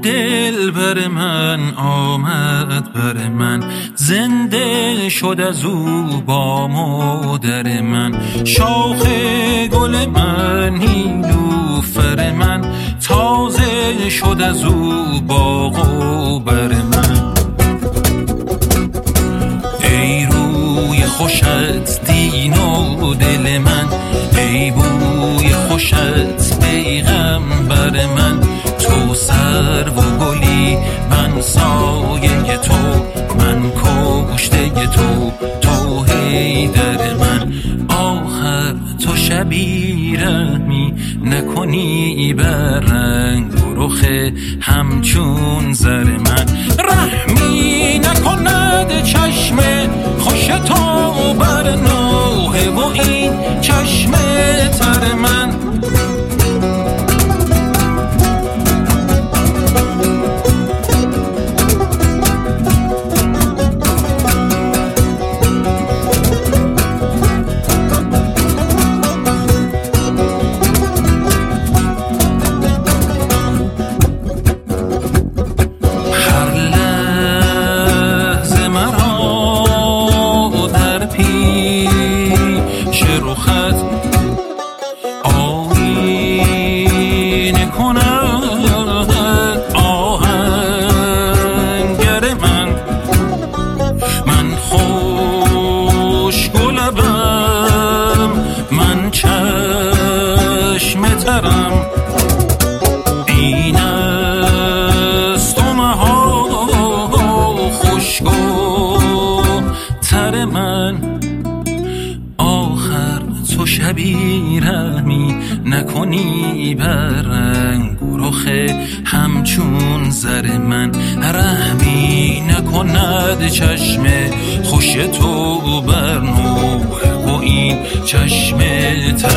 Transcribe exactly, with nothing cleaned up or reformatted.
دل بر من آمد بر من، زنده شد از او با مادر من. شاخ گل من نیلوفر من، تازه شد از او باغ و بر من. ای روی خوشت دین و دل من، ای بوی خوشت پیغمبر من. تو سر و گلی من سایه تو، من کشته تو تو حیدر من. آخر تو شبی رحمی نکنی بر رنگ و رخ همچون زر من. رحمی نکند چشم خوش تو بر نوحه و این چشم تر من. این است و مها خوشگو تر من. آخر تو شبی رحمی نکنی بر رنگ و رخ همچون زر من. رحمی نکند چشم خوش تو بر نوحه و این چشم تر